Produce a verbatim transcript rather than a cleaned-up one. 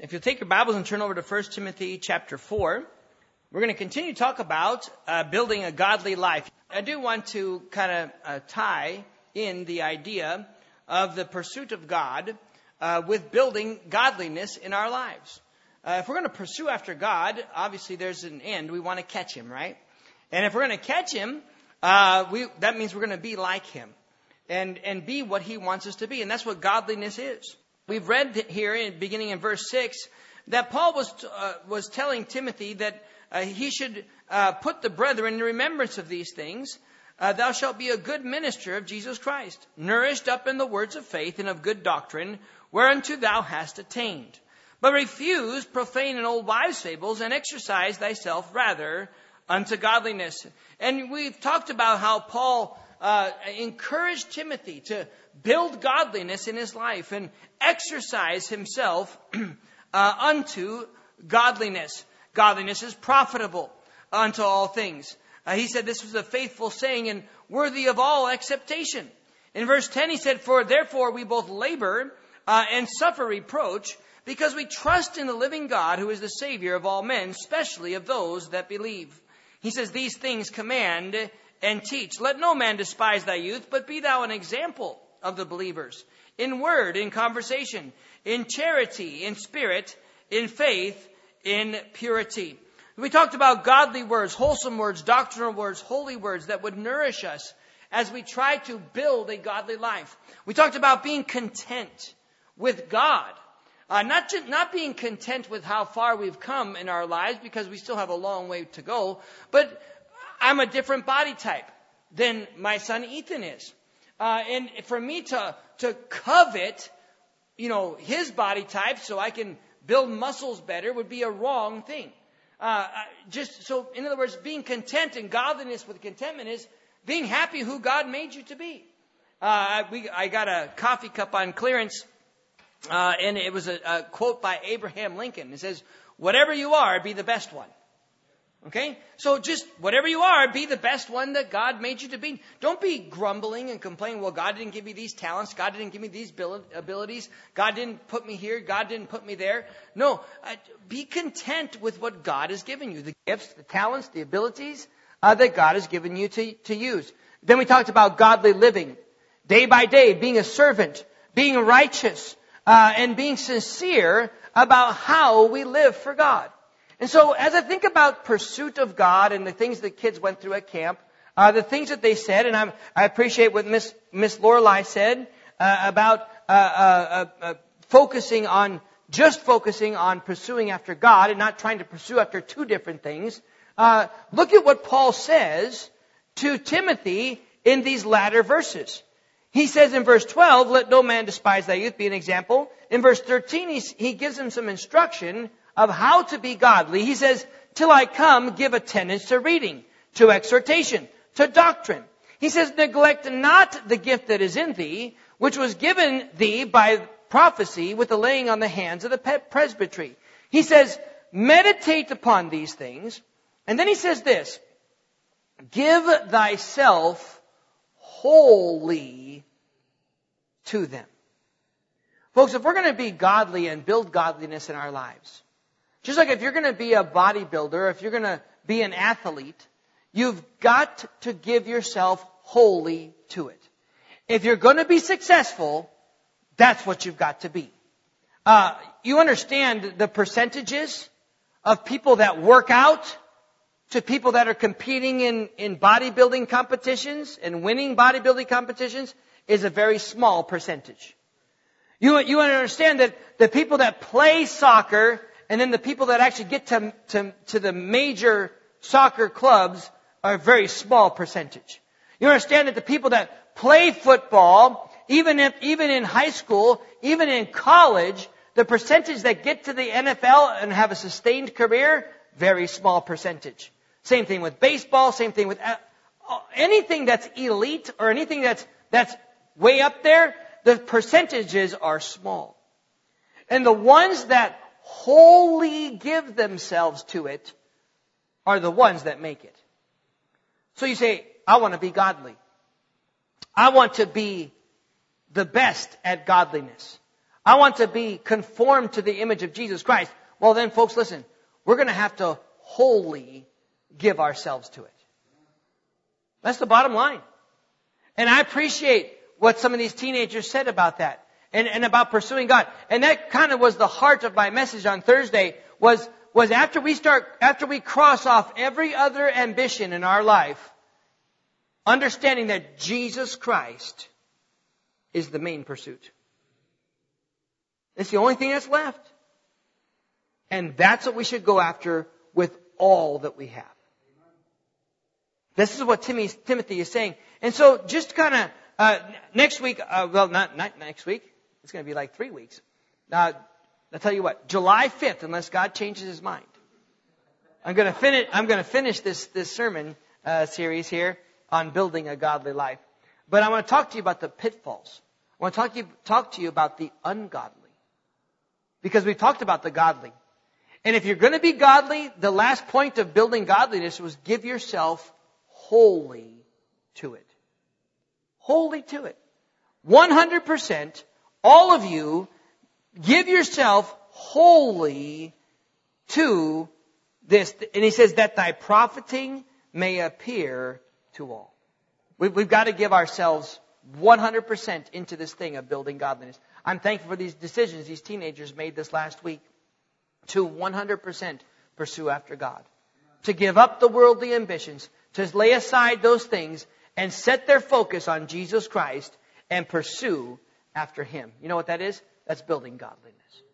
If you'll take your Bibles and turn over to First Timothy chapter four, we're going to continue to talk about uh, building a godly life. I do want to kind of uh, tie in the idea of the pursuit of God uh, with building godliness in our lives. Uh, if we're going to pursue after God, obviously there's an end. We want to catch Him, right? And if we're going to catch Him, uh, we, that means we're going to be like Him and, and be what He wants us to be. And that's what godliness is. We've read here, in, beginning in verse six, that Paul was uh, was telling Timothy that uh, he should uh, put the brethren in remembrance of these things. Uh, Thou shalt be a good minister of Jesus Christ, nourished up in the words of faith and of good doctrine, whereunto thou hast attained. But refuse profane and old wives' fables, and exercise thyself rather unto godliness. And we've talked about how Paul uh, encouraged Timothy to build godliness in his life and exercise himself uh, unto godliness. Godliness is profitable unto all things. Uh, he said this was a faithful saying and worthy of all acceptation. In verse ten he said, For therefore we both labor uh, and suffer reproach, because we trust in the living God, who is the Savior of all men, especially of those that believe. He says, These things command and teach. Let no man despise thy youth, but be thou an example of the believers, in word, in conversation, in charity, in spirit, in faith, in purity. We talked about godly words, wholesome words, doctrinal words, holy words that would nourish us as we try to build a godly life. We talked about being content with God. Uh, not just, not being content with how far we've come in our lives, because we still have a long way to go, but I'm a different body type than my son Ethan is. Uh, and for me to, to covet, you know, his body type so I can build muscles better would be a wrong thing. Uh, just so, in other words, being content and godliness with contentment is being happy who God made you to be. Uh, we, I got a coffee cup on clearance, uh, and it was a, a quote by Abraham Lincoln. It says, "Whatever you are, be the best one." Okay? So just whatever you are, be the best one that God made you to be. Don't be grumbling and complaining, well, God didn't give me these talents. God didn't give me these abilities. God didn't put me here. God didn't put me there. No, uh, be content with what God has given you. The gifts, the talents, the abilities uh, that God has given you to, to use. Then we talked about godly living. Day by day, being a servant, being righteous, uh, and being sincere about how we live for God. And so as I think about pursuit of God and the things the kids went through at camp, uh, the things that they said, and I'm, I appreciate what Miss Miss Lorelei said uh, about uh, uh, uh, focusing on, just focusing on pursuing after God and not trying to pursue after two different things. Uh, look at what Paul says to Timothy in these latter verses. He says in verse twelve, Let no man despise thy youth, be an example. In verse thirteen, he, he gives him some instruction of how to be godly. He says, Till I come, give attendance to reading, to exhortation, to doctrine. He says, Neglect not the gift that is in thee, which was given thee by prophecy with the laying on the hands of the presbytery. He says, Meditate upon these things. And then he says this, Give thyself wholly to them. Folks, if we're going to be godly and build godliness in our lives, just like if you're going to be a bodybuilder, if you're going to be an athlete, you've got to give yourself wholly to it. If you're going to be successful, that's what you've got to be. Uh, you understand the percentages of people that work out to people that are competing in, in bodybuilding competitions and winning bodybuilding competitions is a very small percentage. You, you understand that the people that play soccer and then the people that actually get to, to, to the major soccer clubs are a very small percentage. You understand that the people that play football, even if, even in high school, even in college, the percentage that get to the N F L and have a sustained career, very small percentage. Same thing with baseball, same thing with anything that's elite or anything that's, that's way up there, the percentages are small. And the ones that wholly give themselves to it are the ones that make it. So you say, I want to be godly. I want to be the best at godliness. I want to be conformed to the image of Jesus Christ. Well then, folks, listen. We're going to have to wholly give ourselves to it. That's the bottom line. And I appreciate what some of these teenagers said about that. And, and about pursuing God. And that kind of was the heart of my message on Thursday, was, was after we start, after we cross off every other ambition in our life, understanding that Jesus Christ is the main pursuit. It's the only thing that's left. And that's what we should go after with all that we have. This is what Timmy, Timothy is saying. And so just kind of, uh, next week, uh, well, not, not next week. It's going to be like three weeks. Now, I'll tell you what, July fifth, unless God changes his mind, I'm going to finish, I'm going to finish this, this sermon, uh, series here on building a godly life. But I want to talk to you about the pitfalls. I want to talk to you, talk to you about the ungodly. Because we've talked about the godly. And if you're going to be godly, the last point of building godliness was give yourself wholly to it. Wholly to it. one hundred percent, all of you, give yourself wholly to this. And he says that thy profiting may appear to all. We've, we've got to give ourselves one hundred percent into this thing of building godliness. I'm thankful for these decisions these teenagers made this last week to one hundred percent pursue after God. To give up the worldly ambitions, to lay aside those things and set their focus on Jesus Christ and pursue after Him. You know what that is? That's building godliness.